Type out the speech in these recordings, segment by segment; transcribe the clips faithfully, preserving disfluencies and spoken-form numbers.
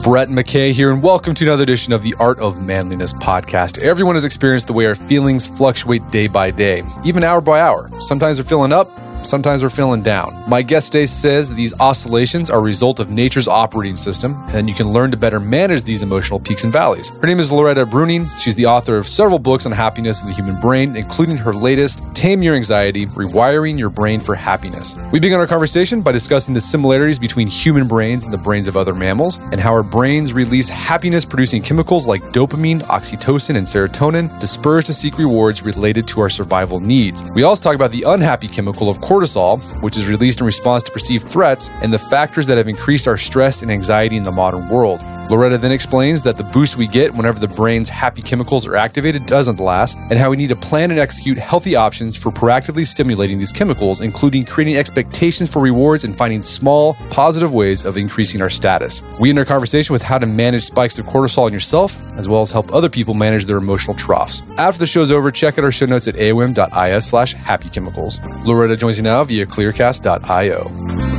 Brett McKay here, and welcome to another edition of the Art of Manliness podcast. Everyone has experienced the way our feelings fluctuate day by day, even hour by hour. Sometimes we're feeling up, sometimes we're feeling down. My guest today says that these oscillations are a result of nature's operating system, and you can learn to better manage these emotional peaks and valleys. Her name is Loretta Breuning. She's the author of several books on happiness in the human brain, including her latest, Tame Your Anxiety, Rewiring Your Brain for Happiness. We begin our conversation by discussing the similarities between human brains and the brains of other mammals, and how our brains release happiness-producing chemicals like dopamine, oxytocin, and serotonin, dispersed to seek rewards related to our survival needs. We also talk about the unhappy chemical of cortisol, which is released in response to perceived threats, and the factors that have increased our stress and anxiety in the modern world. Loretta then explains that the boost we get whenever the brain's happy chemicals are activated doesn't last, and how we need to plan and execute healthy options for proactively stimulating these chemicals, including creating expectations for rewards and finding small, positive ways of increasing our status. We end our conversation with how to manage spikes of cortisol in yourself, as well as help other people manage their emotional troughs. After the show's over, check out our show notes at aom.is slash happy chemicals. Loretta joins you now via clearcast dot io.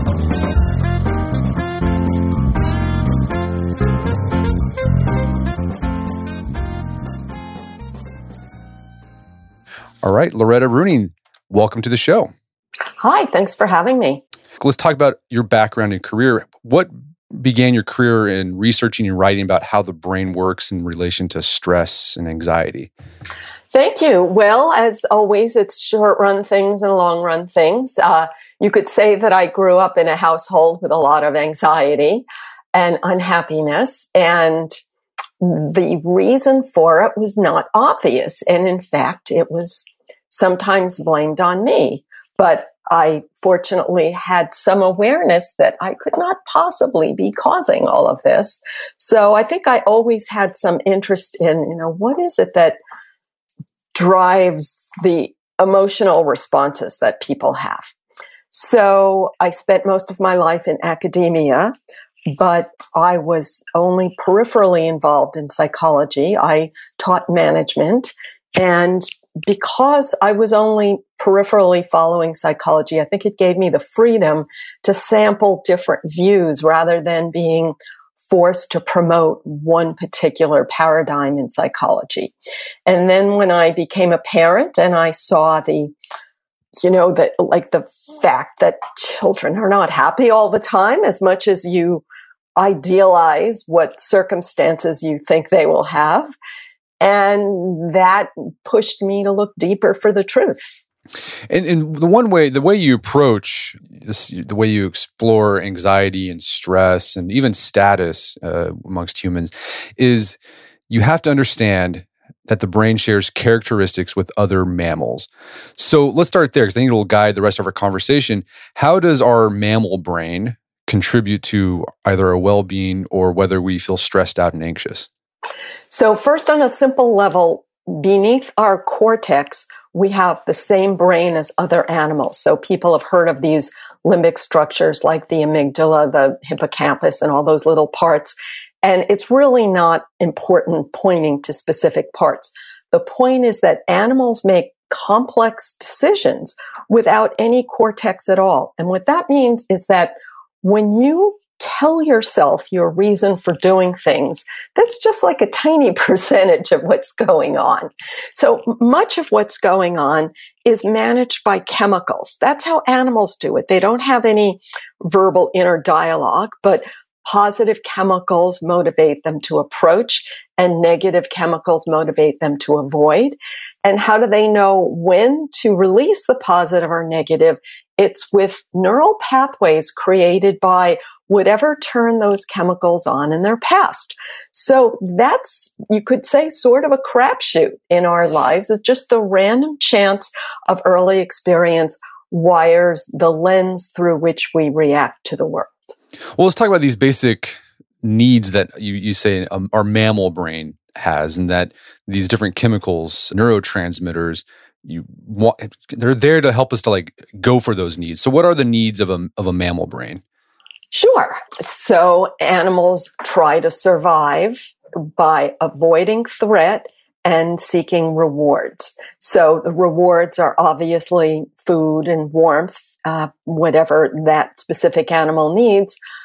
All right, Loretta Breuning, welcome to the show. Hi, thanks for having me. Let's talk about your background and career. What began your career in researching and writing about how the brain works in relation to stress and anxiety? Thank you. Well, as always, it's short-run things and long-run things. Uh, you could say that I grew up in a household with a lot of anxiety and unhappiness, and the reason for it was not obvious. And in fact, it was sometimes blamed on me. But I fortunately had some awareness that I could not possibly be causing all of this. So I think I always had some interest in, you know, what is it that drives the emotional responses that people have? So I spent most of my life in academia, but I was only peripherally involved in psychology. I taught management, and because I was only peripherally following psychology, I think it gave me the freedom to sample different views rather than being forced to promote one particular paradigm in psychology. And then when I became a parent and I saw the You know, that like the fact that children are not happy all the time as much as you idealize what circumstances you think they will have. And that pushed me to look deeper for the truth. And, and the one way, the way you approach this, the way you explore anxiety and stress and even status uh, amongst humans is you have to understand that the brain shares characteristics with other mammals. So let's start there, because I think it'll guide the rest of our conversation. How does our mammal brain contribute to either our well-being or whether we feel stressed out and anxious? So first, on a simple level, beneath our cortex, we have the same brain as other animals. So people have heard of these limbic structures like the amygdala, the hippocampus, and all those little parts. And it's really not important pointing to specific parts. The point is that animals make complex decisions without any cortex at all. And what that means is that when you tell yourself your reason for doing things, that's just like a tiny percentage of what's going on. So much of what's going on is managed by chemicals. That's how animals do it. They don't have any verbal inner dialogue, but positive chemicals motivate them to approach and negative chemicals motivate them to avoid. And how do they know when to release the positive or negative? It's with neural pathways created by whatever turned those chemicals on in their past. So that's, you could say, sort of a crapshoot in our lives. It's just the random chance of early experience wires the lens through which we react to the world. Well, let's talk about these basic needs that you, you say um, our mammal brain has, and that these different chemicals, neurotransmitters, you want, they're there to help us to like go for those needs. So what are the needs of a, of a mammal brain? Sure. So animals try to survive by avoiding threat and seeking rewards. So the rewards are obviously food and warmth, uh, whatever that specific animal needs.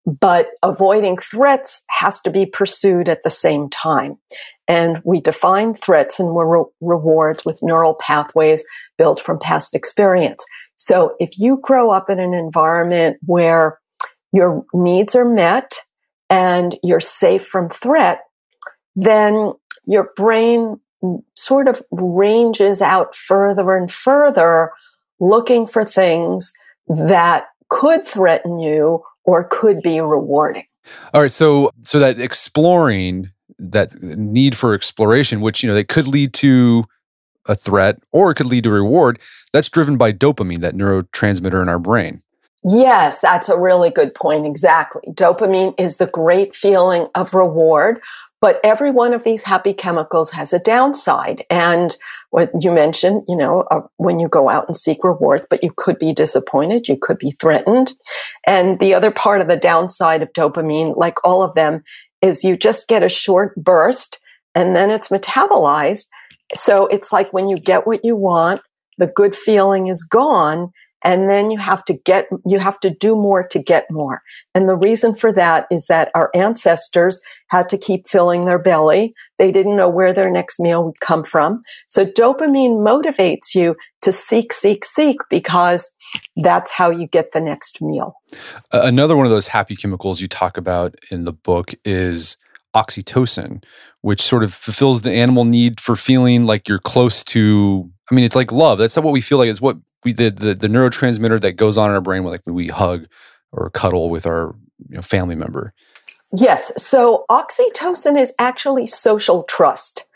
but avoiding threats has to be pursued at the same time. And we define threats and re- rewards with neural pathways built from past experience. So if you grow up in an environment where your needs are met and you're safe from threat, then your brain sort of ranges out further and further, looking for things that could threaten you or could be rewarding. All right. So, so that exploring, that need for exploration, which, you know, they could lead to a threat or it could lead to a reward, that's driven by dopamine, that neurotransmitter in our brain. Yes, that's a really good point. Exactly. Dopamine is the great feeling of reward, but every one of these happy chemicals has a downside. And what you mentioned, you know, uh, when you go out and seek rewards, but you could be disappointed, you could be threatened. And the other part of the downside of dopamine, like all of them, is you just get a short burst and then it's metabolized. So it's like when you get what you want, the good feeling is gone. And then you have to get, you have to do more to get more. And the reason for that is that our ancestors had to keep filling their belly. They didn't know where their next meal would come from. So dopamine motivates you to seek, seek, seek, because that's how you get the next meal. Uh, another one of those happy chemicals you talk about in the book is oxytocin, which sort of fulfills the animal need for feeling like you're close to, I mean, it's like love. That's not what we feel like. It's what we, the, the, the neurotransmitter that goes on in our brain when, like, when we hug or cuddle with our, you know, family member. Yes. So oxytocin is actually social trust.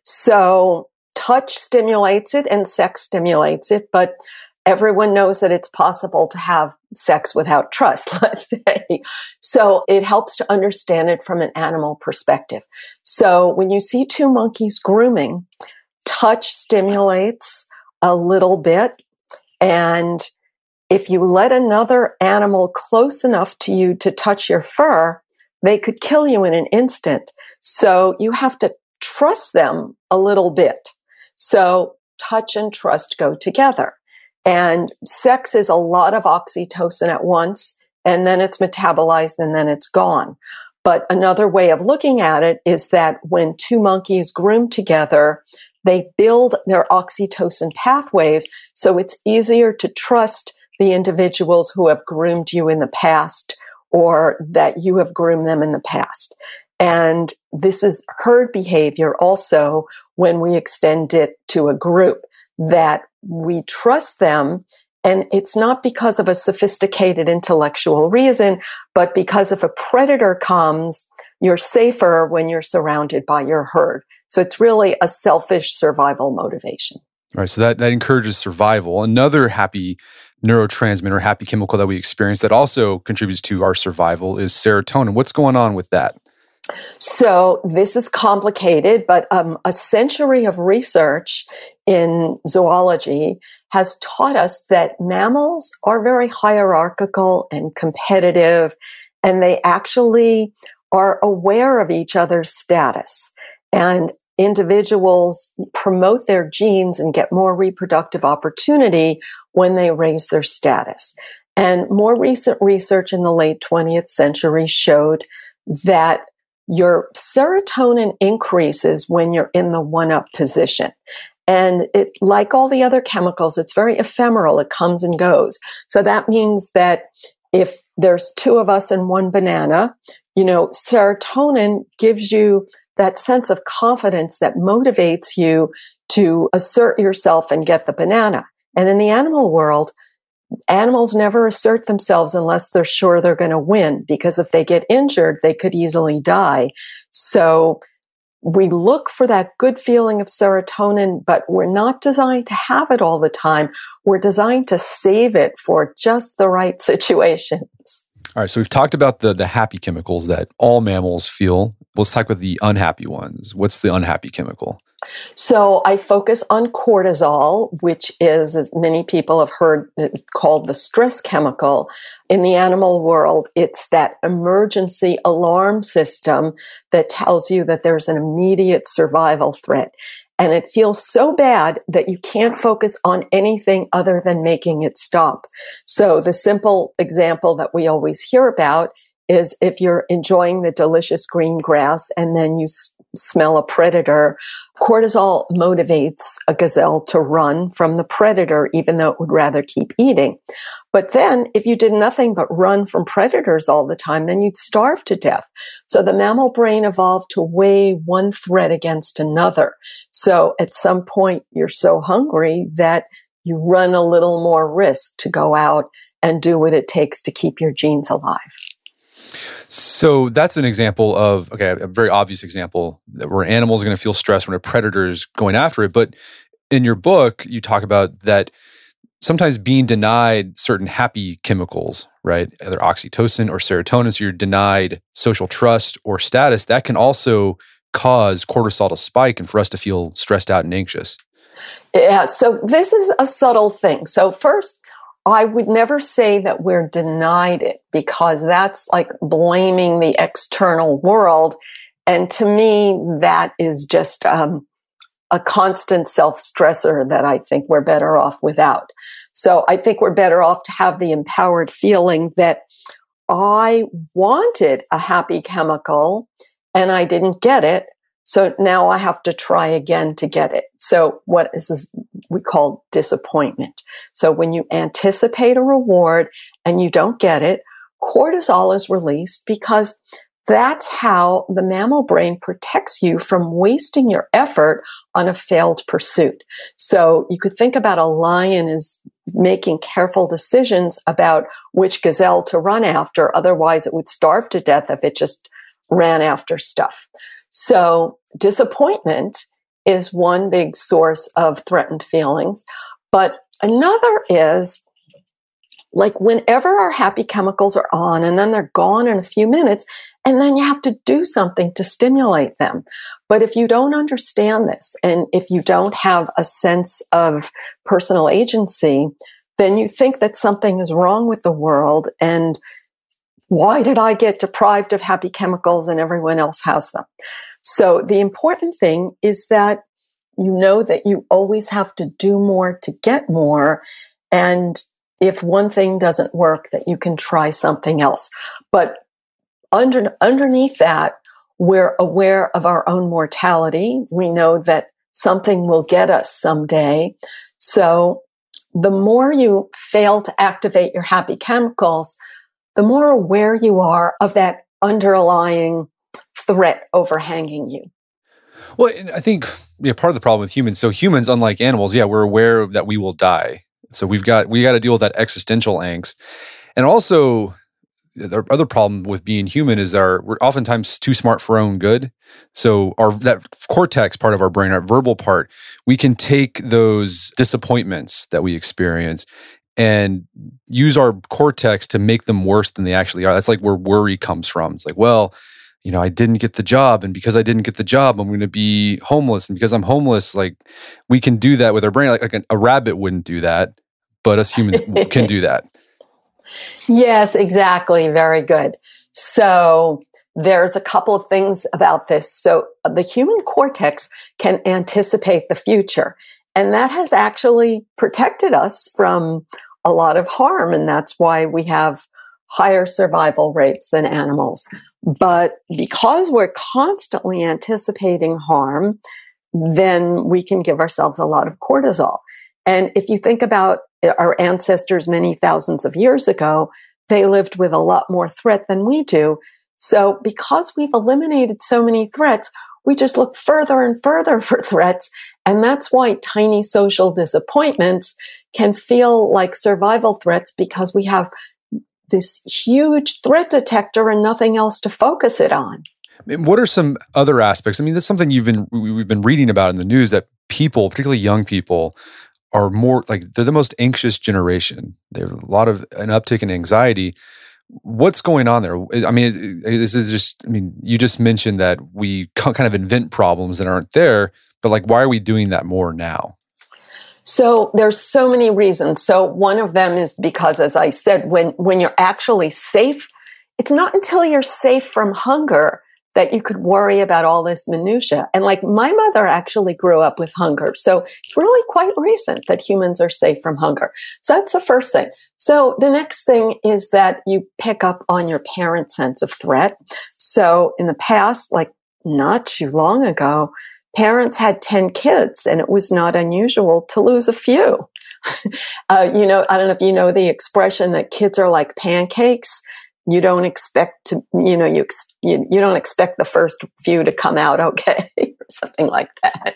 So touch stimulates it and sex stimulates it, but everyone knows that it's possible to have sex without trust, let's say. So it helps to understand it from an animal perspective. So when you see two monkeys grooming, touch stimulates a little bit. And if you let another animal close enough to you to touch your fur, they could kill you in an instant. So you have to trust them a little bit. So touch and trust go together. And sex is a lot of oxytocin at once, and then it's metabolized and then it's gone. But another way of looking at it is that when two monkeys groom together, they build their oxytocin pathways, so it's easier to trust the individuals who have groomed you in the past or that you have groomed them in the past. And this is herd behavior also when we extend it to a group, that we trust them. And it's not because of a sophisticated intellectual reason, but because if a predator comes, you're safer when you're surrounded by your herd. So it's really a selfish survival motivation. All right. So that, that encourages survival. Another happy neurotransmitter, happy chemical that we experience that also contributes to our survival is serotonin. What's going on with that? So this is complicated, but um, a century of research in zoology has taught us that mammals are very hierarchical and competitive, and they actually are aware of each other's status. And individuals promote their genes and get more reproductive opportunity when they raise their status. And more recent research in the late twentieth century showed that your serotonin increases when you're in the one-up position. And it, like all the other chemicals, it's very ephemeral. It comes and goes. So that means that if there's two of us and one banana, you know, serotonin gives you that sense of confidence that motivates you to assert yourself and get the banana. And in the animal world, animals never assert themselves unless they're sure they're going to win, because if they get injured, they could easily die. So we look for that good feeling of serotonin, but we're not designed to have it all the time. We're designed to save it for just the right situations. All right, so we've talked about the, the happy chemicals that all mammals feel. Let's talk about the unhappy ones. What's the unhappy chemical? So I focus on cortisol, which is, as many people have heard, called the stress chemical. In the animal world, it's that emergency alarm system that tells you that there's an immediate survival threat. And it feels so bad that you can't focus on anything other than making it stop. So the simple example that we always hear about is if you're enjoying the delicious green grass and then you s- smell a predator, cortisol motivates a gazelle to run from the predator, even though it would rather keep eating. But then if you did nothing but run from predators all the time, then you'd starve to death. So the mammal brain evolved to weigh one threat against another. So at some point, you're so hungry that you run a little more risk to go out and do what it takes to keep your genes alive. So that's an example of, okay, a very obvious example that where animals are going to feel stress when a predator is going after it. But in your book, you talk about that sometimes being denied certain happy chemicals, right? Either oxytocin or serotonin. So you're denied social trust or status. That can also cause cortisol to spike and for us to feel stressed out and anxious. Yeah. So this is a subtle thing. So first, I would never say that we're denied it, because that's like blaming the external world. And to me, that is just um, a constant self-stressor that I think we're better off without. So I think we're better off to have the empowered feeling that I wanted a happy chemical and I didn't get it. So now I have to try again to get it. So what is this we call disappointment. So when you anticipate a reward and you don't get it, cortisol is released, because that's how the mammal brain protects you from wasting your effort on a failed pursuit. So you could think about a lion as making careful decisions about which gazelle to run after. Otherwise, it would starve to death if it just ran after stuff. So disappointment is one big source of threatened feelings. But another is, like, whenever our happy chemicals are on and then they're gone in a few minutes, and then you have to do something to stimulate them. But if you don't understand this, and if you don't have a sense of personal agency, then you think that something is wrong with the world. And why did I get deprived of happy chemicals and everyone else has them? So the important thing is that you know that you always have to do more to get more. And if one thing doesn't work, that you can try something else. But under, underneath that, we're aware of our own mortality. We know that something will get us someday. So the more you fail to activate your happy chemicals, the more aware you are of that underlying threat overhanging you. Well, I think yeah, part of the problem with humans, so humans, unlike animals, yeah, we're aware that we will die. So we've got, we got to deal with that existential angst. And also, the other problem with being human is our, we're oftentimes too smart for our own good. So our, that cortex part of our brain, our verbal part, we can take those disappointments that we experience and use our cortex to make them worse than they actually are. That's like where worry comes from. It's like, well, you know, I didn't get the job, and because I didn't get the job, I'm going to be homeless. And because I'm homeless, like, we can do that with our brain. Like, like a, a rabbit wouldn't do that, but us humans can do that. Yes, exactly. Very good. So there's a couple of things about this. So the human cortex can anticipate the future, and that has actually protected us from a lot of harm. And that's why we have higher survival rates than animals. But because we're constantly anticipating harm, then we can give ourselves a lot of cortisol. And if you think about our ancestors many thousands of years ago, they lived with a lot more threat than we do. So because we've eliminated so many threats, we just look further and further for threats. And that's why tiny social disappointments can feel like survival threats, because we have this huge threat detector and nothing else to focus it on. What are some other aspects? I mean, that's something you've been, we've been reading about in the news, that people, particularly young people, are more like, they're the most anxious generation. There's a lot of an uptick in anxiety. What's going on there? I mean, this is just, I mean, you just mentioned that we kind of invent problems that aren't there, but like, why are we doing that more now? So there's so many reasons. So one of them is because, as I said, when, when you're actually safe, it's not until you're safe from hunger that you could worry about all this minutia. And like my mother actually grew up with hunger. So it's really quite recent that humans are safe from hunger. So that's the first thing. So the next thing is that you pick up on your parents' sense of threat. So in the past, like not too long ago, parents had ten kids and it was not unusual to lose a few. uh, you know, I don't know if you know the expression that kids are like pancakes. You don't expect to, you know, you, ex- you, you don't expect the first few to come out okay or something like that.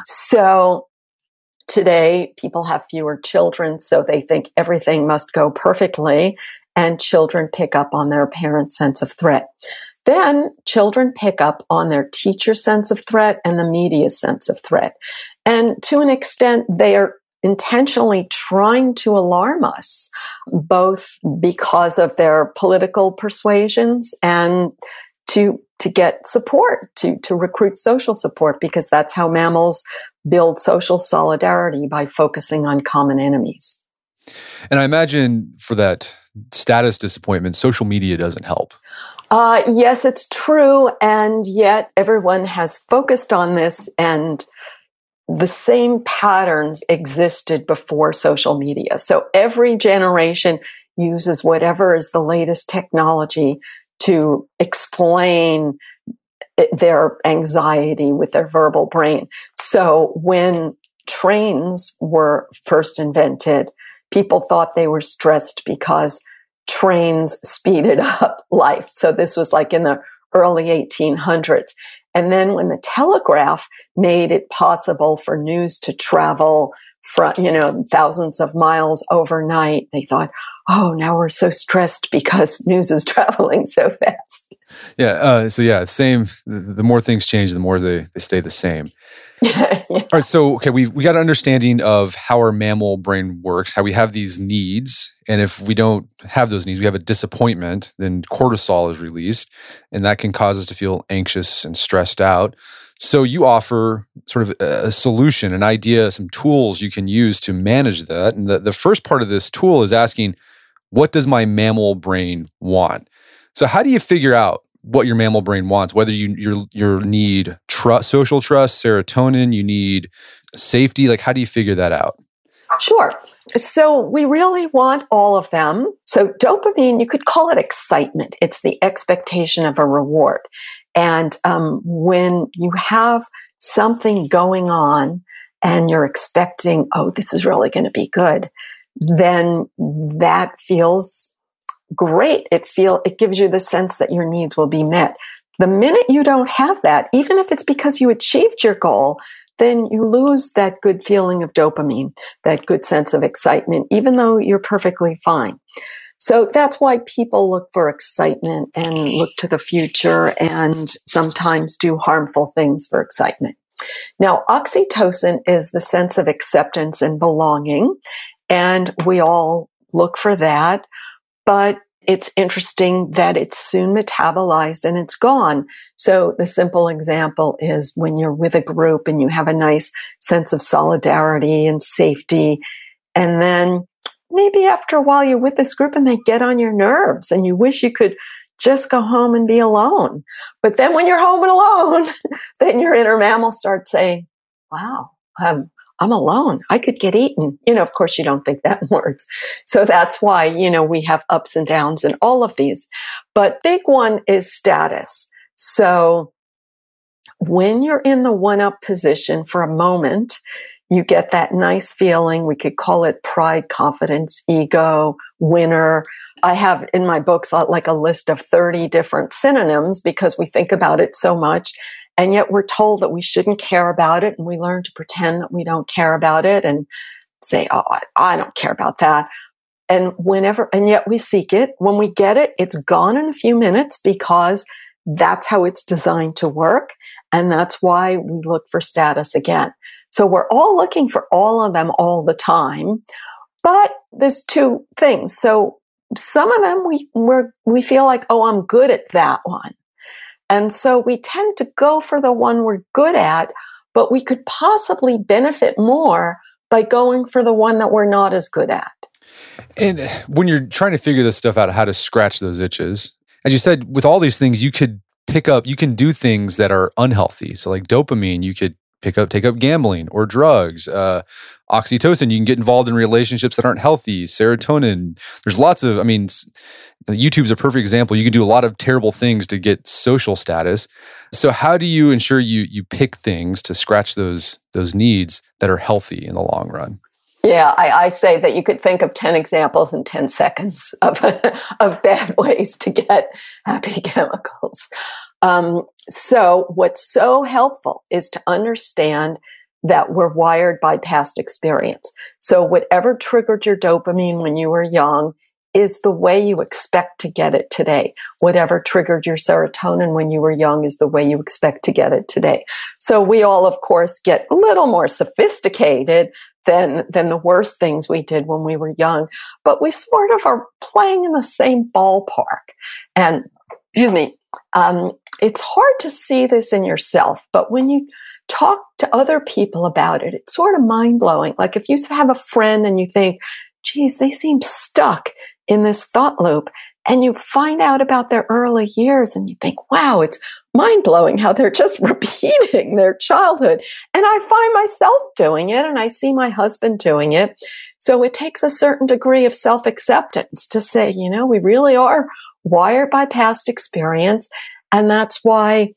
So today people have fewer children, so they think everything must go perfectly, and children pick up on their parents' sense of threat. Then children pick up on their teacher's sense of threat and the media's sense of threat. And to an extent, they are intentionally trying to alarm us, both because of their political persuasions and to to get support, to, to recruit social support, because that's how mammals build social solidarity, by focusing on common enemies. And I imagine for that status disappointment, social media doesn't help. Uh, yes, it's true. And yet everyone has focused on this, and the same patterns existed before social media. So every generation uses whatever is the latest technology to explain their anxiety with their verbal brain. So when trains were first invented, people thought they were stressed because trains speeded up life. So this was like in the early eighteen hundreds. And then when the telegraph made it possible for news to travel from, you know, thousands of miles overnight, they thought, oh, now we're so stressed because news is traveling so fast. Yeah. Uh, so yeah, same. The, the more things change, the more they, they stay the same. yeah. All right. So, okay, we we got an understanding of how our mammal brain works, how we have these needs. And if we don't have those needs, we have a disappointment, then cortisol is released, and that can cause us to feel anxious and stressed out. So you offer sort of a solution, an idea, some tools you can use to manage that. And the, the first part of this tool is asking, what does my mammal brain want? So how do you figure out what your mammal brain wants, whether you you you need trust, social trust, serotonin, you need safety? Like, how do you figure that out? Sure. So we really want all of them. So dopamine, you could call it excitement. It's the expectation of a reward. And um, when you have something going on and you're expecting, oh, this is really going to be good, then that feels great. It feel it gives you the sense that your needs will be met. The minute you don't have that, even if it's because you achieved your goal, then you lose that good feeling of dopamine, that good sense of excitement, even though you're perfectly fine. So that's why people look for excitement and look to the future and sometimes do harmful things for excitement. Now, oxytocin is the sense of acceptance and belonging, and we all look for that. But it's interesting that it's soon metabolized and it's gone. So the simple example is when you're with a group and you have a nice sense of solidarity and safety, and then maybe after a while you're with this group and they get on your nerves and you wish you could just go home and be alone. But then when you're home and alone, then your inner mammal starts saying, wow, um, I'm alone. I could get eaten. You know, of course, you don't think that in words. So that's why, you know, we have ups and downs in all of these. But big one is status. So when you're in the one-up position for a moment, you get that nice feeling. We could call it pride, confidence, ego, winner. I have in my books like a list of thirty different synonyms because we think about it so much. And yet we're told that we shouldn't care about it. And we learn to pretend that we don't care about it and say, oh, I, I don't care about that. And whenever, and yet we seek it. When we get it, it's gone in a few minutes because that's how it's designed to work. And that's why we look for status again. So we're all looking for all of them all the time. But there's two things. So some of them we we're, we feel like, oh, I'm good at that one. And so we tend to go for the one we're good at, but we could possibly benefit more by going for the one that we're not as good at. And when you're trying to figure this stuff out, how to scratch those itches, as you said, with all these things, you could pick up, you can do things that are unhealthy. So like dopamine, you could pick up, take up gambling or drugs. Uh, oxytocin, you can get involved in relationships that aren't healthy. Serotonin, there's lots of, I mean, YouTube's a perfect example. You can do a lot of terrible things to get social status. So how do you ensure you you pick things to scratch those those needs that are healthy in the long run? Yeah, I, I say that you could think of ten examples in ten seconds of, of bad ways to get happy chemicals. Um, so what's so helpful is to understand that we're wired by past experience. So whatever triggered your dopamine when you were young is the way you expect to get it today. Whatever triggered your serotonin when you were young is the way you expect to get it today. So we all, of course, get a little more sophisticated than, than the worst things we did when we were young, but we sort of are playing in the same ballpark. And, excuse me, um, it's hard to see this in yourself, but when you talk to other people about it, it's sort of mind-blowing. Like if you have a friend and you think, geez, they seem stuck in this thought loop, and you find out about their early years and you think, wow, it's mind-blowing how they're just repeating their childhood. And I find myself doing it, and I see my husband doing it. So it takes a certain degree of self-acceptance to say, you know, we really are wired by past experience. And that's why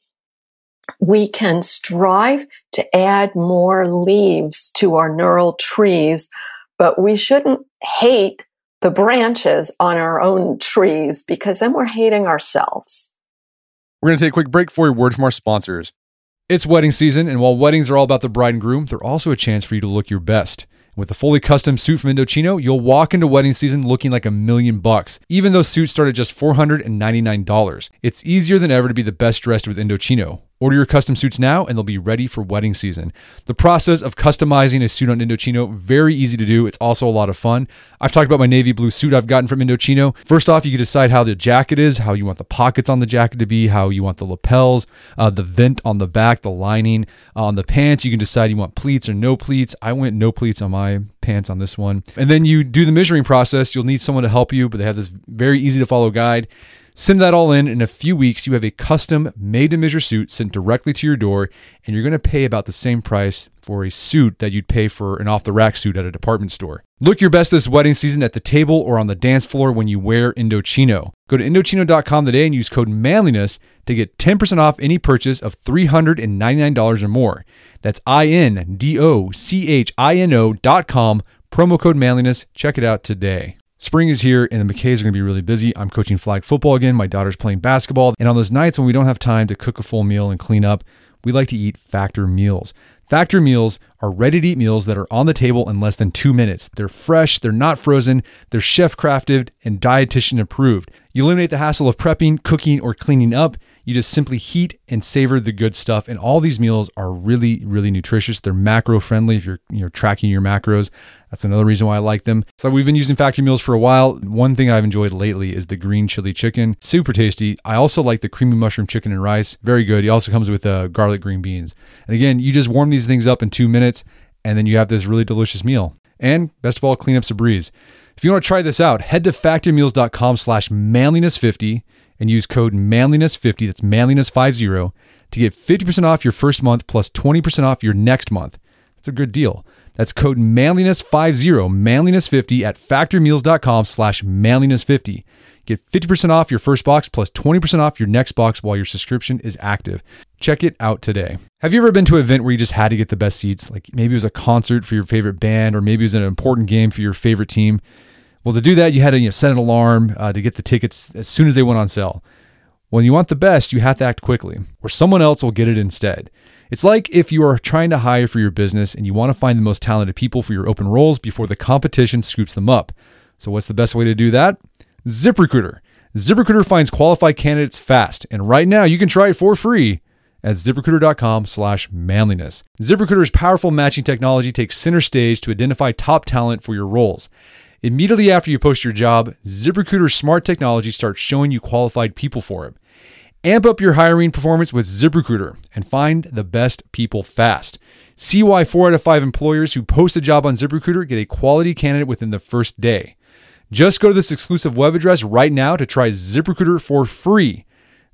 we can strive to add more leaves to our neural trees, but we shouldn't hate the branches on our own trees, because then we're hating ourselves. We're going to take a quick break for a word from our sponsors. It's wedding season, and while weddings are all about the bride and groom, they're also a chance for you to look your best. With a fully custom suit from Indochino, you'll walk into wedding season looking like a million bucks, even though suits start at just four hundred ninety-nine dollars. It's easier than ever to be the best dressed with Indochino. Order your custom suits now and they'll be ready for wedding season. The process of customizing a suit on Indochino, very easy to do. It's also a lot of fun. I've talked about my navy blue suit I've gotten from Indochino. First off, you can decide how the jacket is, how you want the pockets on the jacket to be, how you want the lapels, uh, the vent on the back, the lining. Uh, on the pants, you can decide you want pleats or no pleats. I went no pleats on my pants on this one. And then you do the measuring process. You'll need someone to help you, but they have this very easy to follow guide. Send that all in. In a few weeks, you have a custom made-to-measure suit sent directly to your door, and you're going to pay about the same price for a suit that you'd pay for an off-the-rack suit at a department store. Look your best this wedding season at the table or on the dance floor when you wear Indochino. Go to Indochino dot com today and use code manliness to get ten percent off any purchase of three hundred ninety-nine dollars or more. That's I N D O C H I N O dot com, promo code manliness. Check it out today. Spring is here and the McKays are going to be really busy. I'm coaching flag football again. My daughter's playing basketball. And on those nights when we don't have time to cook a full meal and clean up, we like to eat Factor meals. Factor meals are ready-to-eat meals that are on the table in less than two minutes. They're fresh, they're not frozen, they're chef-crafted and dietitian approved. You eliminate the hassle of prepping, cooking, or cleaning up. You just simply heat and savor the good stuff. And all these meals are really, really nutritious. They're macro-friendly if you're, you're tracking your macros. That's another reason why I like them. So we've been using Factor meals for a while. One thing I've enjoyed lately is the green chili chicken. Super tasty. I also like the creamy mushroom chicken and rice. Very good. He also comes with uh, garlic green beans. And again, you just warm these things up in two minutes, and then you have this really delicious meal. And best of all, cleanup's a breeze. If you want to try this out, head to factor meals dot com slash manliness fifty and use code manliness fifty, that's manliness fifty, to get fifty percent off your first month plus twenty percent off your next month. That's a good deal. That's code manliness fifty, manliness fifty at factor meals dot com slash manliness fifty. Get fifty percent off your first box plus twenty percent off your next box while your subscription is active. Check it out today. Have you ever been to an event where you just had to get the best seats? Like maybe it was a concert for your favorite band, or maybe it was an important game for your favorite team. Well, to do that, you had to you know, set an alarm uh, to get the tickets as soon as they went on sale. When you want the best, you have to act quickly, or someone else will get it instead. It's like if you are trying to hire for your business and you want to find the most talented people for your open roles before the competition scoops them up. So what's the best way to do that? ZipRecruiter. ZipRecruiter finds qualified candidates fast, and right now you can try it for free at ZipRecruiter dot com slash manliness. ZipRecruiter's powerful matching technology takes center stage to identify top talent for your roles. Immediately after you post your job, ZipRecruiter's smart technology starts showing you qualified people for it. Amp up your hiring performance with ZipRecruiter and find the best people fast. See why four out of five employers who post a job on ZipRecruiter get a quality candidate within the first day. Just go to this exclusive web address right now to try ZipRecruiter for free.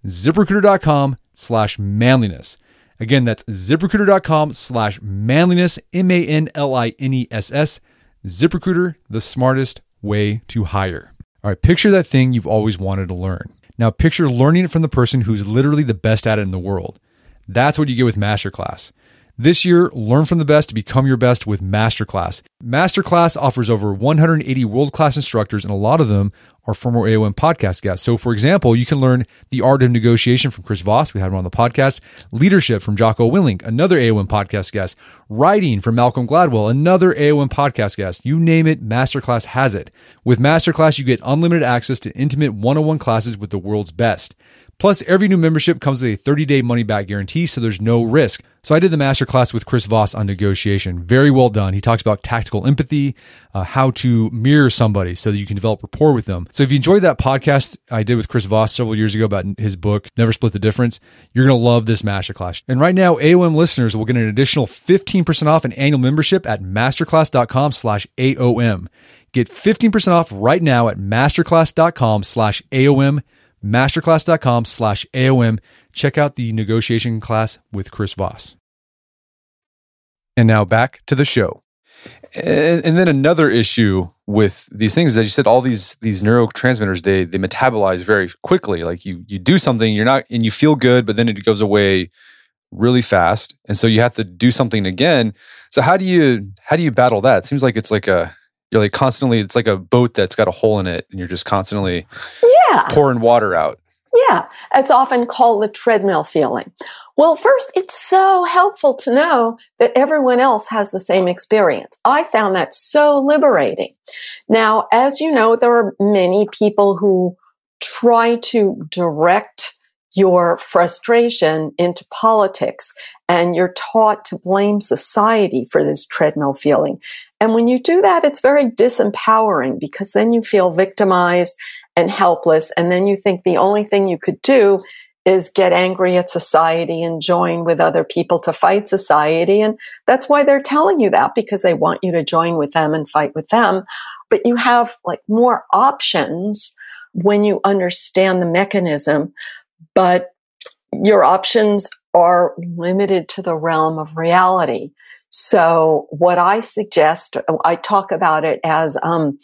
ZipRecruiter.com slash manliness. Again, that's ZipRecruiter.com slash manliness, M A N L I N E S S. ZipRecruiter, the smartest way to hire. All right, picture that thing you've always wanted to learn. Now picture learning it from the person who's literally the best at it in the world. That's what you get with Masterclass. This year, learn from the best to become your best with Masterclass. Masterclass offers over one hundred eighty world-class instructors, and a lot of them are former A O M podcast guests. So, for example, you can learn the art of negotiation from Chris Voss. We had him on the podcast. Leadership from Jocko Willink, another A O M podcast guest. Writing from Malcolm Gladwell, another A O M podcast guest. You name it, Masterclass has it. With Masterclass, you get unlimited access to intimate one-on-one classes with the world's best. Plus, every new membership comes with a thirty-day money-back guarantee, so there's no risk. So I did the masterclass with Chris Voss on negotiation. Very well done. He talks about tactical empathy, uh, how to mirror somebody so that you can develop rapport with them. So if you enjoyed that podcast I did with Chris Voss several years ago about his book, Never Split the Difference, you're going to love this masterclass. And right now, A O M listeners will get an additional fifteen percent off an annual membership at masterclass.com slash AOM. Get fifteen percent off right now at masterclass.com slash AOM. masterclass.com slash AOM. Check out the negotiation class with Chris Voss. And now back to the show. And, and then another issue with these things, as you said, all these these neurotransmitters, they they metabolize very quickly. Like you you do something, you're not, and you feel good, but then it goes away really fast. And so you have to do something again. So how do you how do you battle that? It seems like it's like a you're like constantly, it's like a boat that's got a hole in it and you're just constantly yeah. pouring water out. Yeah, it's often called the treadmill feeling. Well, first, it's so helpful to know that everyone else has the same experience. I found that so liberating. Now, as you know, there are many people who try to direct your frustration into politics, and you're taught to blame society for this treadmill feeling. And when you do that, it's very disempowering because then you feel victimized and helpless. And then you think the only thing you could do is get angry at society and join with other people to fight society. And that's why they're telling you that, because they want you to join with them and fight with them. But you have like more options when you understand the mechanism, but your options are limited to the realm of reality. So what I suggest, I talk about it as, um,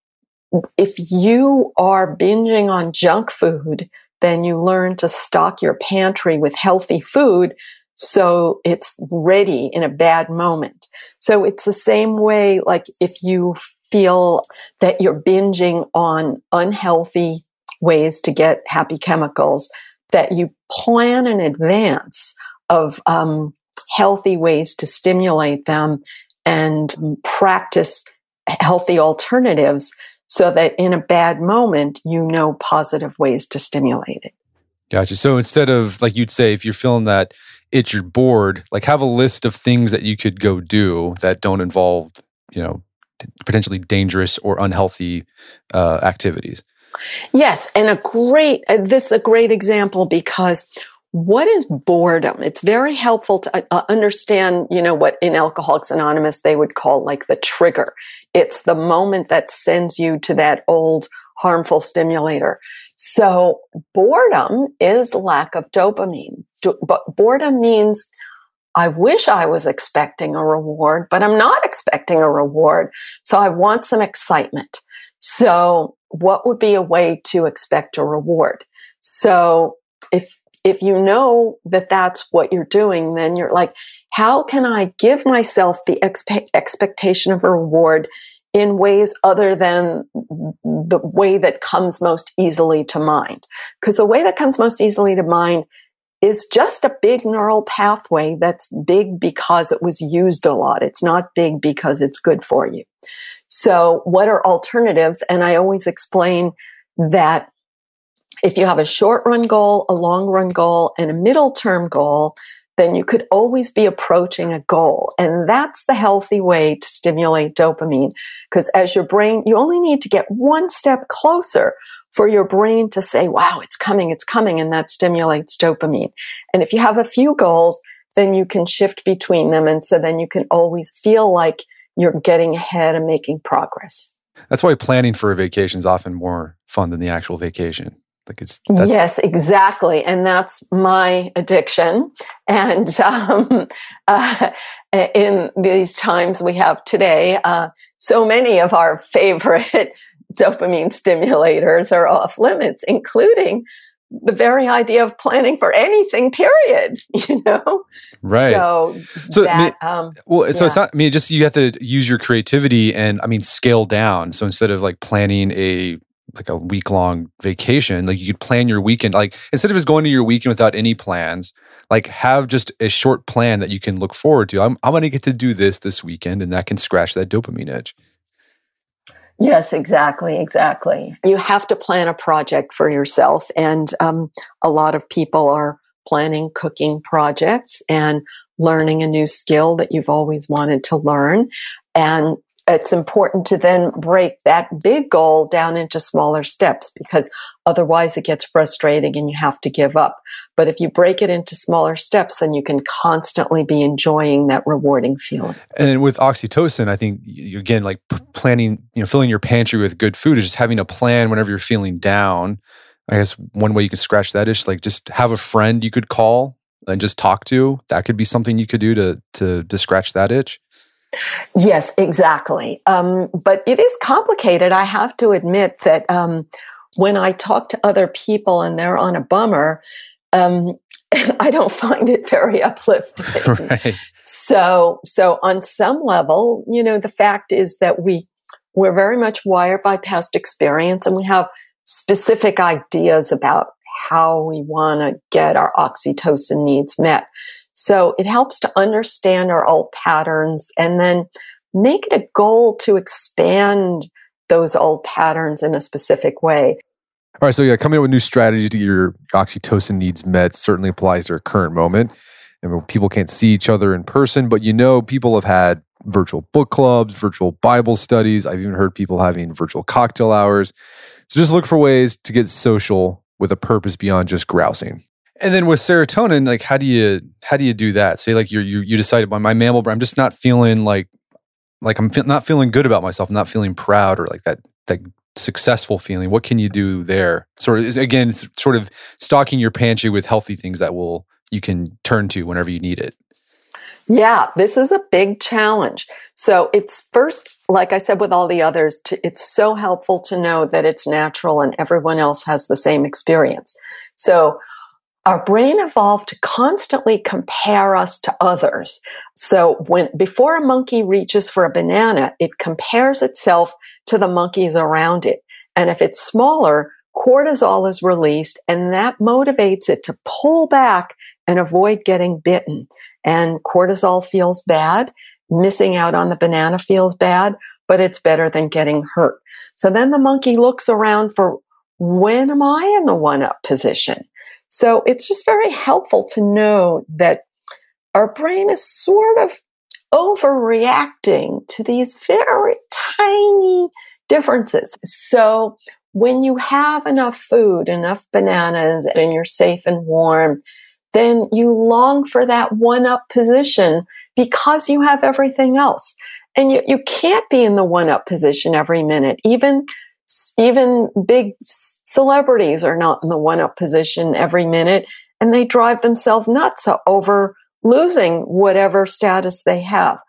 if you are binging on junk food, then you learn to stock your pantry with healthy food so it's ready in a bad moment. So it's the same way, like if you feel that you're binging on unhealthy ways to get happy chemicals, that you plan in advance of um, healthy ways to stimulate them and practice healthy alternatives, so that in a bad moment, you know positive ways to stimulate it. Gotcha. So instead of, like you'd say, if you're feeling that itch, you're bored, like have a list of things that you could go do that don't involve, you know, potentially dangerous or unhealthy uh, activities. Yes. And a great, uh, this is a great example because what is boredom? It's very helpful to uh, understand, you know, what in Alcoholics Anonymous they would call like the trigger. It's the moment that sends you to that old harmful stimulator. So boredom is lack of dopamine. Do- but boredom means I wish I was expecting a reward, but I'm not expecting a reward. So I want some excitement. So what would be a way to expect a reward? So if If you know that that's what you're doing, then you're like, how can I give myself the expe- expectation of a reward in ways other than the way that comes most easily to mind? Because the way that comes most easily to mind is just a big neural pathway that's big because it was used a lot. It's not big because it's good for you. So what are alternatives? And I always explain that if you have a short run goal, a long run goal, and a middle term goal, then you could always be approaching a goal. And that's the healthy way to stimulate dopamine. Because as your brain, you only need to get one step closer for your brain to say, wow, it's coming, it's coming. And that stimulates dopamine. And if you have a few goals, then you can shift between them. And so then you can always feel like you're getting ahead and making progress. That's why planning for a vacation is often more fun than the actual vacation. Like it's that's yes, exactly, and that's my addiction. And um, uh, in these times we have today, uh, so many of our favorite dopamine stimulators are off limits, including the very idea of planning for anything, period, you know? right. So, So, that, I mean, um, well, so yeah. it's not, I mean, just you have to use your creativity and, I mean, scale down. So instead of like planning a, like a week long vacation, like you could plan your weekend, like instead of just going to your weekend without any plans, like have just a short plan that you can look forward to. I'm, I'm going to get to do this this weekend, and that can scratch that dopamine itch. Yes, exactly, exactly. You have to plan a project for yourself. And um, a lot of people are planning cooking projects and learning a new skill that you've always wanted to learn. And it's important to then break that big goal down into smaller steps, because otherwise it gets frustrating and you have to give up. But if you break it into smaller steps, then you can constantly be enjoying that rewarding feeling. And with oxytocin, I think you, again, like p- planning, you know, filling your pantry with good food is just having a plan whenever you're feeling down. I guess one way you can scratch that is like just have a friend you could call and just talk to. That could be something you could do to to, to scratch that itch. Yes, exactly. Um, but it is complicated. I have to admit that um, when I talk to other people and they're on a bummer, um, I don't find it very uplifting. Right. So, so on some level, you know, the fact is that we we're very much wired by past experience, and we have specific ideas about how we want to get our oxytocin needs met. So it helps to understand our old patterns and then make it a goal to expand those old patterns in a specific way. All right. So yeah, coming up with new strategies to get your oxytocin needs met certainly applies to our current moment. And people can't see each other in person, but you know, people have had virtual book clubs, virtual Bible studies. I've even heard people having virtual cocktail hours. So just look for ways to get social with a purpose beyond just grousing. And then with serotonin, like how do you how do you do that? Say like you're, you you decided by my mammal brain, I'm just not feeling like like I'm fe- not feeling good about myself, I'm not feeling proud or like that that successful feeling. What can you do there? Sort of is again sort of stocking your pantry with healthy things that will you can turn to whenever you need it. Yeah, this is a big challenge. So it's first, like I said with all the others, to, it's so helpful to know that it's natural and everyone else has the same experience. So our brain evolved to constantly compare us to others. So when before a monkey reaches for a banana, it compares itself to the monkeys around it. And if it's smaller, cortisol is released, and that motivates it to pull back and avoid getting bitten. And cortisol feels bad. Missing out on the banana feels bad, but it's better than getting hurt. So then the monkey looks around for, when am I in the one-up position? So it's just very helpful to know that our brain is sort of overreacting to these very tiny differences. So when you have enough food, enough bananas, and you're safe and warm, then you long for that one-up position because you have everything else. And you, you can't be in the one-up position every minute. Even Even big celebrities are not in the one-up position every minute, and they drive themselves nuts over losing whatever status they have.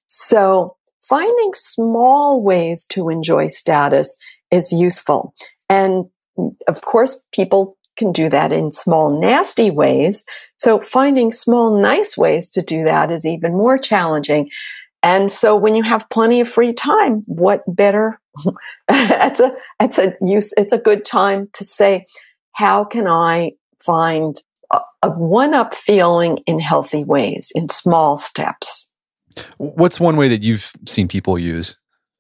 So finding small ways to enjoy status is useful. And of course, people can do that in small, nasty ways. So finding small, nice ways to do that is even more challenging. And so when you have plenty of free time, what better? it's a, it's a use, it's a good time to say, how can I find a, a one-up feeling in healthy ways, in small steps? What's one way that you've seen people use?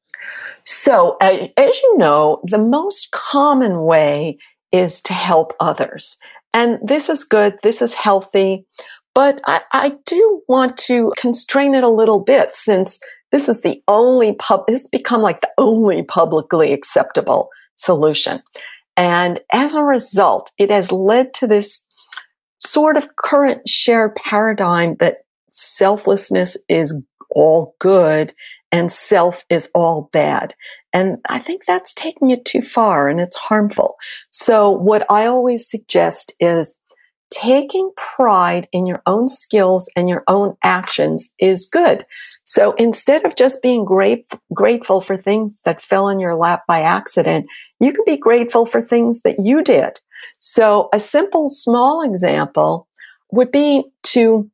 So uh, as you know, the most common way is to help others. And this is good. This is healthy. But I, I do want to constrain it a little bit, since this is the only pub, it's become like the only publicly acceptable solution. And as a result, it has led to this sort of current shared paradigm that selflessness is all good and self is all bad. And I think that's taking it too far and it's harmful. So what I always suggest is taking pride in your own skills and your own actions is good. So instead of just being great, grateful for things that fell in your lap by accident, you can be grateful for things that you did. So a simple, small example would be to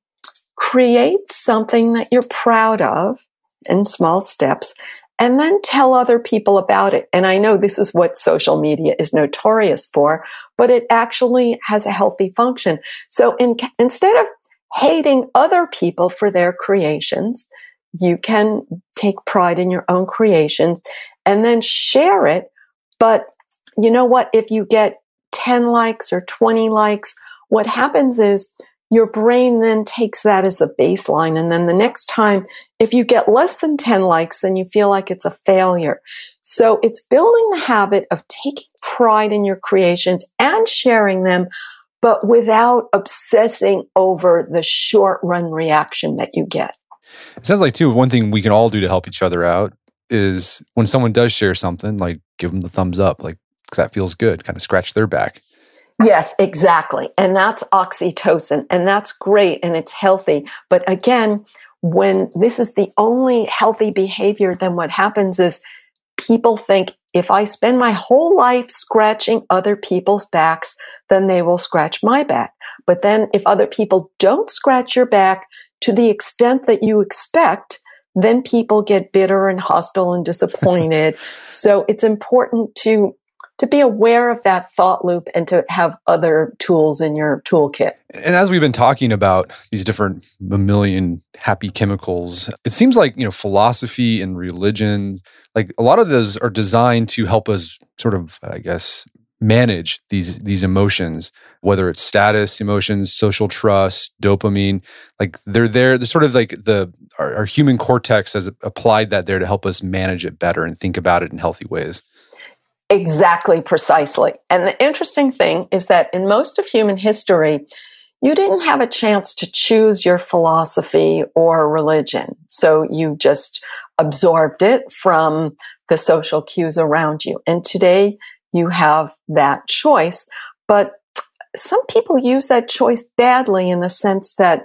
create something that you're proud of in small steps, and then tell other people about it. And I know this is what social media is notorious for, but it actually has a healthy function. So in, instead of hating other people for their creations, you can take pride in your own creation and then share it. But you know what? If you get ten likes or twenty likes, what happens is your brain then takes that as the baseline. And then the next time, if you get less than ten likes, then you feel like it's a failure. So it's building the habit of taking pride in your creations and sharing them, but without obsessing over the short run reaction that you get. It sounds like, too, one thing we can all do to help each other out is when someone does share something, like give them the thumbs up, like, because that feels good, kind of scratch their back. Yes, exactly. And that's oxytocin, and that's great, and it's healthy. But again, when this is the only healthy behavior, then what happens is people think, if I spend my whole life scratching other people's backs, then they will scratch my back. But then if other people don't scratch your back to the extent that you expect, then people get bitter and hostile and disappointed. So it's important to to be aware of that thought loop and to have other tools in your toolkit. And as we've been talking about these different mammalian happy chemicals, it seems like, you know, philosophy and religion, like a lot of those are designed to help us sort of, I guess, manage these these emotions, whether it's status emotions, social trust, dopamine. Like they're there, they're sort of like the our, our human cortex has applied that there to help us manage it better and think about it in healthy ways. Exactly, precisely. And the interesting thing is that in most of human history, you didn't have a chance to choose your philosophy or religion. So you just absorbed it from the social cues around you. And today you have that choice. But some people use that choice badly in the sense that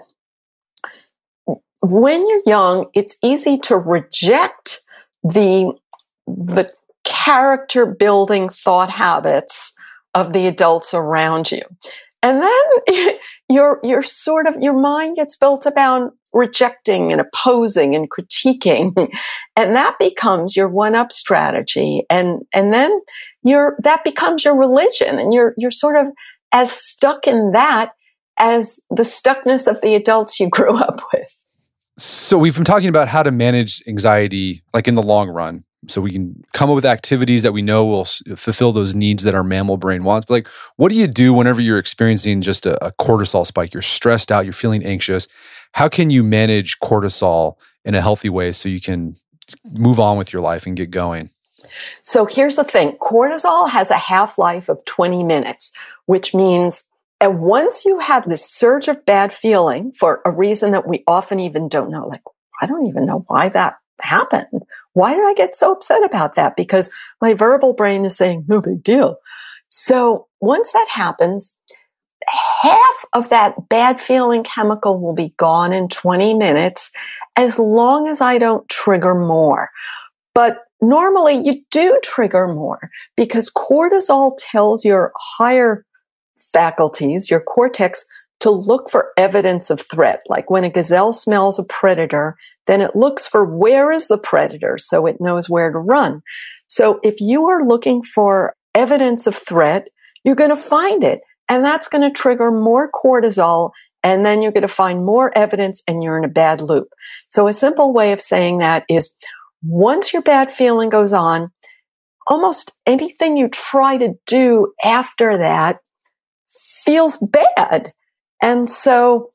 when you're young, it's easy to reject the, the character building thought habits of the adults around you. And then you're, you're sort of, your mind gets built about rejecting and opposing and critiquing. And that becomes your one-up strategy. And, and then you're, that becomes your religion. And you're, you're sort of as stuck in that as the stuckness of the adults you grew up with. So we've been talking about how to manage anxiety, like in the long run. So we can come up with activities that we know will s- fulfill those needs that our mammal brain wants. But like, what do you do whenever you're experiencing just a, a cortisol spike? You're stressed out, you're feeling anxious. How can you manage cortisol in a healthy way so you can move on with your life and get going? So here's the thing. Cortisol has a half-life of twenty minutes, which means and once you have this surge of bad feeling for a reason that we often even don't know, like, I don't even know why that happened. Why did I get so upset about that? Because my verbal brain is saying, no big deal. So once that happens, half of that bad feeling chemical will be gone in twenty minutes, as long as I don't trigger more. But normally you do trigger more because cortisol tells your higher faculties, your cortex, to look for evidence of threat. Like when a gazelle smells a predator, then it looks for where is the predator so it knows where to run. So if you are looking for evidence of threat, you're going to find it. And that's going to trigger more cortisol. And then you're going to find more evidence and you're in a bad loop. So a simple way of saying that is once your bad feeling goes on, almost anything you try to do after that feels bad. And so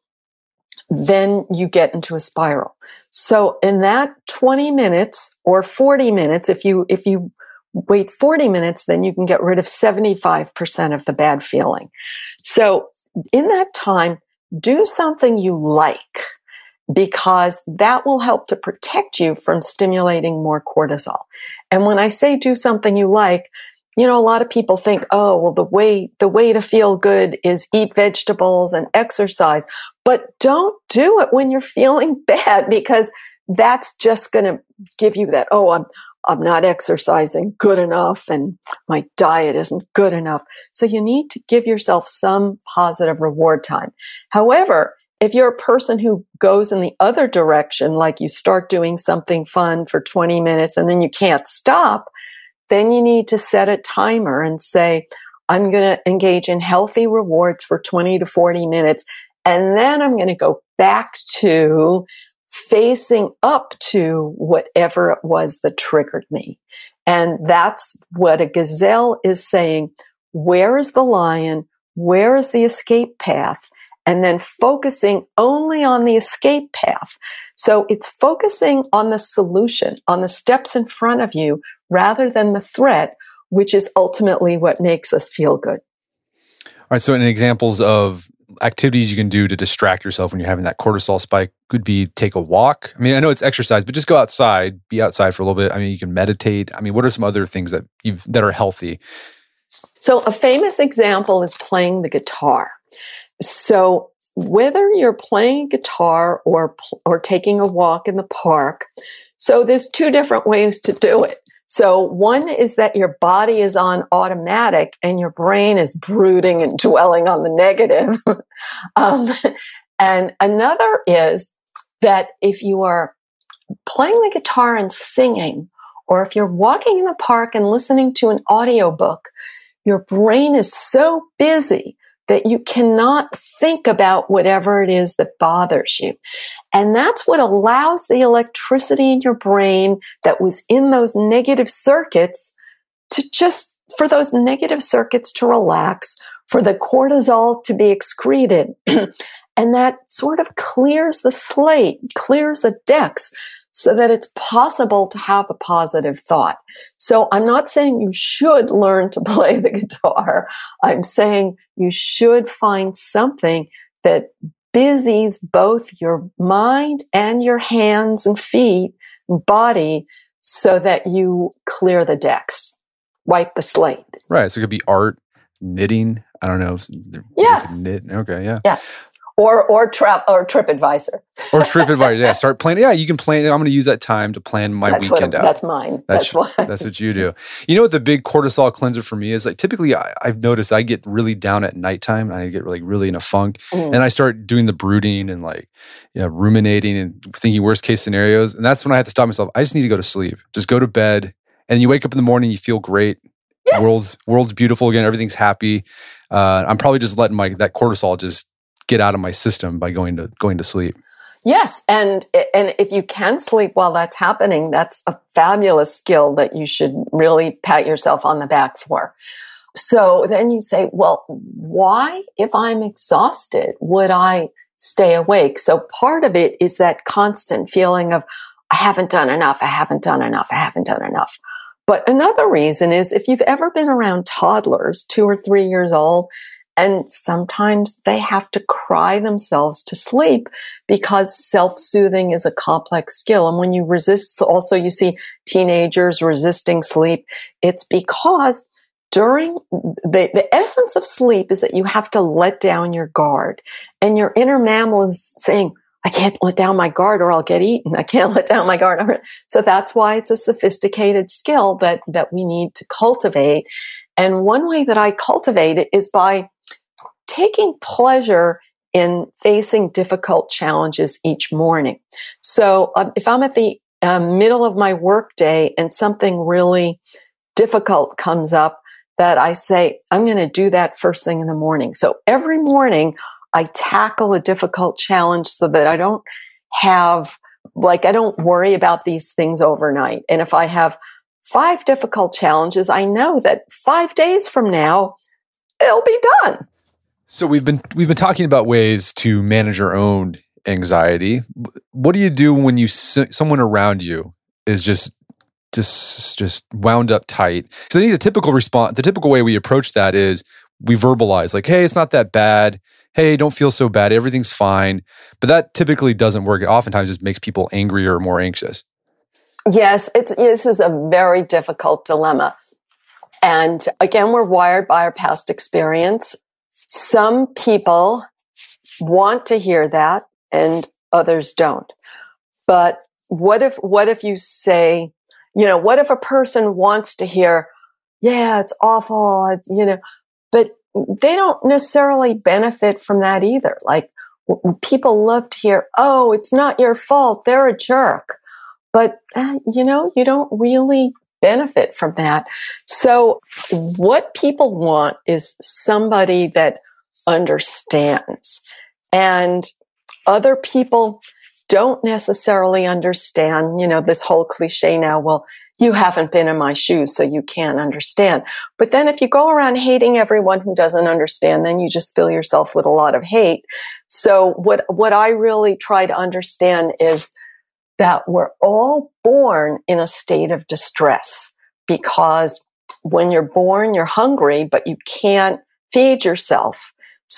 then you get into a spiral. So in that twenty minutes or forty minutes, if you, if you wait forty minutes, then you can get rid of seventy-five percent of the bad feeling. So in that time, do something you like. because that will help to protect you from stimulating more cortisol. And when I say do something you like, you know, a lot of people think, oh, well, the way, the way to feel good is eat vegetables and exercise, but don't do it when you're feeling bad, because that's just going to give you that, oh, I'm, I'm not exercising good enough and my diet isn't good enough. So you need to give yourself some positive reward time. However, if you're a person who goes in the other direction, like you start doing something fun for twenty minutes and then you can't stop, then you need to set a timer and say, I'm going to engage in healthy rewards for twenty to forty minutes. And then I'm going to go back to facing up to whatever it was that triggered me. And that's what a gazelle is saying. Where is the lion? Where is the escape path? And then focusing only on the escape path. So it's focusing on the solution, on the steps in front of you, rather than the threat, which is ultimately what makes us feel good. All right. So, in examples of activities you can do to distract yourself when you're having that cortisol spike could be take a walk. I mean, I know it's exercise, but just go outside, be outside for a little bit. I mean, you can meditate. I mean, what are some other things that you've that are healthy? So, a famous example is playing the guitar. So, whether you're playing guitar or or taking a walk in the park, so there's two different ways to do it. So one is that your body is on automatic and your brain is brooding and dwelling on the negative. um, and another is that if you are playing the guitar and singing, or if you're walking in the park and listening to an audiobook, your brain is so busy that you cannot think about whatever it is that bothers you. And that's what allows the electricity in your brain that was in those negative circuits to just, for those negative circuits to relax, for the cortisol to be excreted. And that sort of clears the slate, clears the decks, so that it's possible to have a positive thought. So I'm not saying you should learn to play the guitar. I'm saying you should find something that busies both your mind and your hands and feet and body so that you clear the decks, wipe the slate. Right. So it could be art, knitting. I don't know. Yes. Knit. Okay. Yeah. Yes. Or or trap or TripAdvisor. Or TripAdvisor, yeah. Start planning. Yeah, you can plan. I'm going to use that time to plan my that's weekend what, out. That's mine. That's, that's what. That's what you do. You know what the big cortisol cleanser for me is? Like typically, I, I've noticed I get really down at nighttime. And I get like really in a funk, mm. and I start doing the brooding and like yeah, ruminating and thinking worst case scenarios. And that's when I have to stop myself. I just need to go to sleep. Just go to bed, and you wake up in the morning. You feel great. Yes. World's world's beautiful again. Everything's happy. Uh, I'm probably just letting my that cortisol just get out of my system by going to going to sleep. Yes, and and if you can sleep while that's happening, that's a fabulous skill that you should really pat yourself on the back for. So then you say, well, why, if I'm exhausted, would I stay awake? So part of it is that constant feeling of, I haven't done enough, I haven't done enough, I haven't done enough. But another reason is if you've ever been around toddlers, two or three years old, and sometimes they have to cry themselves to sleep because self-soothing is a complex skill. And when you resist, also you see teenagers resisting sleep. It's because during the, the essence of sleep is that you have to let down your guard. And your inner mammal is saying, I can't let down my guard or I'll get eaten. I can't let down my guard. So that's why it's a sophisticated skill that, that we need to cultivate. And one way that I cultivate it is by taking pleasure in facing difficult challenges each morning. So um, if I'm at the um, middle of my workday and something really difficult comes up, that I say, I'm going to do that first thing in the morning. So every morning I tackle a difficult challenge so that I don't have, like, I don't worry about these things overnight. And if I have five difficult challenges, I know that five days from now, it'll be done. So we've been we've been talking about ways to manage our own anxiety. What do you do when you someone around you is just just just wound up tight? Because I think the typical response, the typical way we approach that is we verbalize like, "Hey, it's not that bad. hey, don't feel so bad, everything's fine. But that typically doesn't work. It oftentimes just makes people angrier or more anxious. Yes, it's, this is a very difficult dilemma. And again, we're wired by our past experience. Some people want to hear that and others don't. But what if, what if you say, you know, what if a person wants to hear, yeah, it's awful, it's, you know, but they don't necessarily benefit from that either. Like people love to hear, oh, it's not your fault, they're a jerk. But, uh, you know, you don't really benefit from that. So what people want is somebody that understands. And other people don't necessarily understand, you know, this whole cliche now, well, you haven't been in my shoes, so you can't understand. But then if you go around hating everyone who doesn't understand, then you just fill yourself with a lot of hate. So what, what I really try to understand is that we're all born in a state of distress, because when you're born, you're hungry, but you can't feed yourself.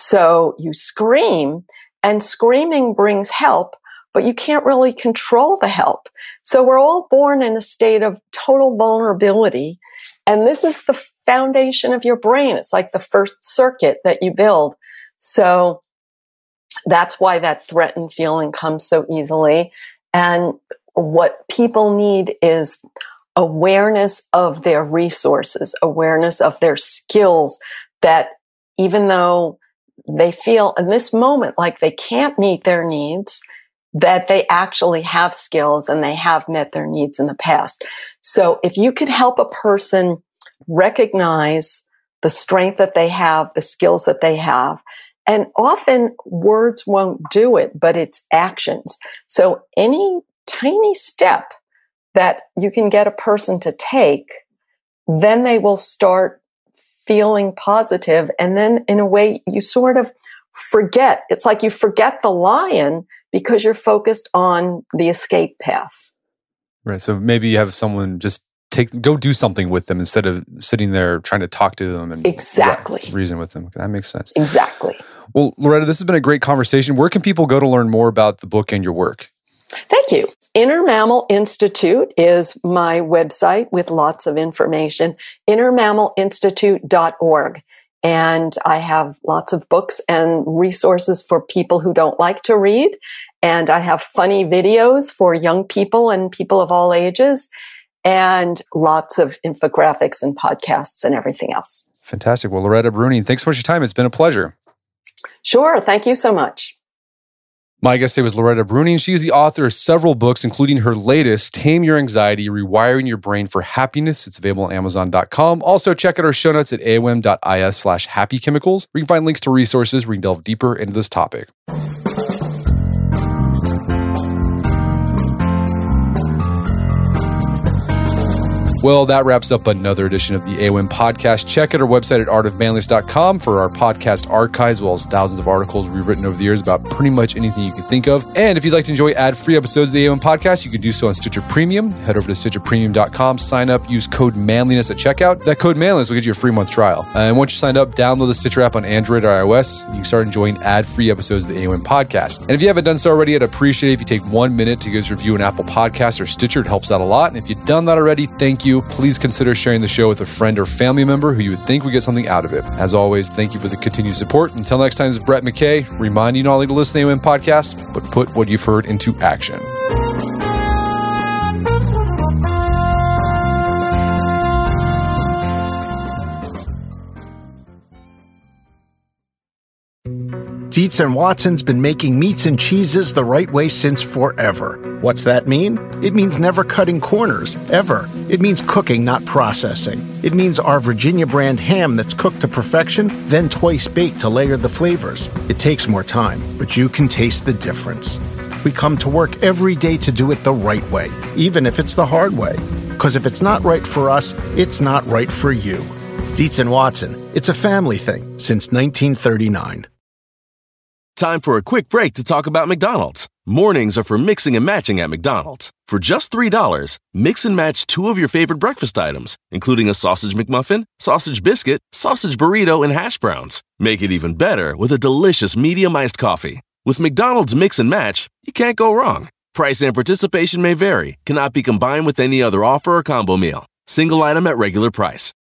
So you scream, and screaming brings help, but you can't really control the help. So we're all born in a state of total vulnerability. And this is the foundation of your brain. It's like the first circuit that you build. So that's why that threatened feeling comes so easily. And what people need is awareness of their resources, awareness of their skills, that even though they feel in this moment like they can't meet their needs, that they actually have skills and they have met their needs in the past. So if you could help a person recognize the strength that they have, the skills that they have, and often words won't do it, but it's actions. So any tiny step that you can get a person to take, then they will start feeling positive. And then in a way, you sort of forget. It's like you forget the lion because you're focused on the escape path. Right. So maybe you have someone just take, go do something with them instead of sitting there trying to talk to them and exactly yeah, reason with them. That makes sense. Exactly. Well, Loretta, this has been a great conversation. Where can people go to learn more about the book and your work? Thank you. Inner Mammal Institute is my website with lots of information, inner mammal institute dot org. And I have lots of books and resources for people who don't like to read. And I have funny videos for young people and people of all ages, and lots of infographics and podcasts and everything else. Fantastic. Well, Loretta Bruni, thanks so much for your time. It's been a pleasure. Sure. Thank you so much. My guest today was Loretta Bruni, and she is the author of several books, including her latest, Tame Your Anxiety, Rewiring Your Brain for Happiness. It's available on amazon dot com. Also, check out our show notes at aom dot is slash happy chemicals, where you can find links to resources where you can delve deeper into this topic. Well, that wraps up another edition of the A O M podcast. Check out our website at art of manliness dot com for our podcast archives, as well as thousands of articles we've written over the years about pretty much anything you can think of. And if you'd like to enjoy ad-free episodes of the A O M podcast, you can do so on Stitcher Premium. Head over to stitcher premium dot com, sign up, use code manliness at checkout. That code manliness will get you a free month trial. Uh, and once you signed up, download the Stitcher app on Android or iOS, and you can start enjoying ad-free episodes of the A O M podcast. And if you haven't done so already, I'd appreciate it if you take one minute to give us a review on Apple Podcasts or Stitcher. It helps out a lot. And if you've done that already, thank you. Please consider sharing the show with a friend or family member who you would think would get something out of it. As always, thank you for the continued support. Until next time, this is Brett McKay, reminding you not only to listen to the A O M podcast, but put what you've heard into action. Dietz and Watson's been making meats and cheeses the right way since forever. What's that mean? It means never cutting corners, ever. It means cooking, not processing. It means our Virginia brand ham that's cooked to perfection, then twice baked to layer the flavors. It takes more time, but you can taste the difference. We come to work every day to do it the right way, even if it's the hard way. Because if it's not right for us, it's not right for you. Dietz and Watson, it's a family thing since nineteen thirty-nine. Time for a quick break to talk about McDonald's. Mornings are for mixing and matching at McDonald's. For just three dollars, mix and match two of your favorite breakfast items, including a sausage McMuffin, sausage biscuit, sausage burrito, and hash browns. Make it even better with a delicious medium iced coffee. With McDonald's Mix and Match, you can't go wrong. Price and participation may vary, cannot be combined with any other offer or combo meal. Single item at regular price.